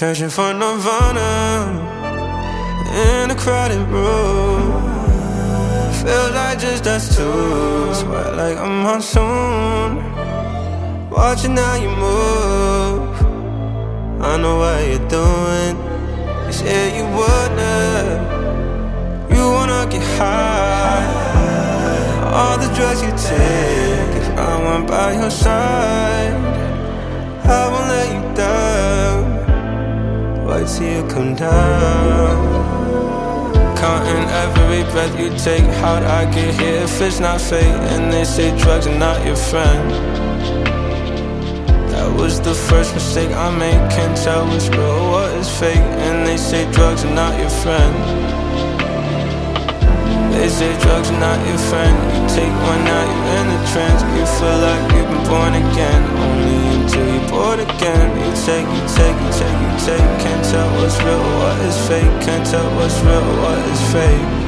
Searching for Nirvana in a crowded room. Feels like just us two. Sweat like a monsoon. Watching how you move. I know what you're doing. You said you wouldn't. You wanna get high. All the drugs you take. If I went by your side, I won't let you down. Wait till you come down. Counting every breath you take. How'd I get here if it's not fate? And they say drugs are not your friend. That was the first mistake I made. Can't tell what's real, what is fake. And they say drugs are not your friend. They say drugs are not your friend. You take one out, you're in a trance. You feel like you've been born again. Only until you're bored again. You take. Can't tell what's real, what is fake. Can't tell what's real, what is fake.